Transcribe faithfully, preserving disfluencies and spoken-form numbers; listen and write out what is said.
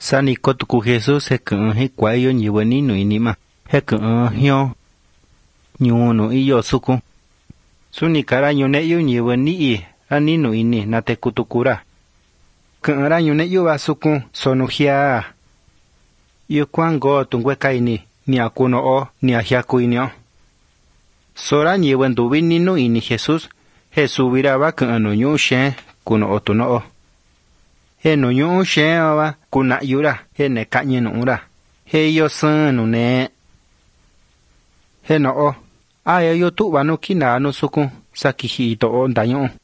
Sani kotuku Jesús hekɨ'ɨn jikua'iyo ñivɨ ninu ini ma hekɨ'ɨn jyó ñuu nu iyo sukun. Suni ka'ra ñune'yu ñivɨ ni'i ra ninu ini nateku tuku-ra. Kɨ'ɨn ra ñune'yu-va sukun sonu jiaa. Yukuan ngoo tunkueka ini ni'a kuno'o ni'a jiaku ini-o. Sora ñivɨ ntuvi ninu ini Jesús jen suvi-ra va kɨ'ɨn nu ñu'ú xeen kuno'o tuno'o. Jen nu ñu'ú xeen-o va kuna'yu-ra jen neka'ñɨ nu'u-ra jen iyo sɨɨn nu nee. Jen no'o, a iyo tu'va nu kinaa nu sukun sa kiji to'o ndañu'u.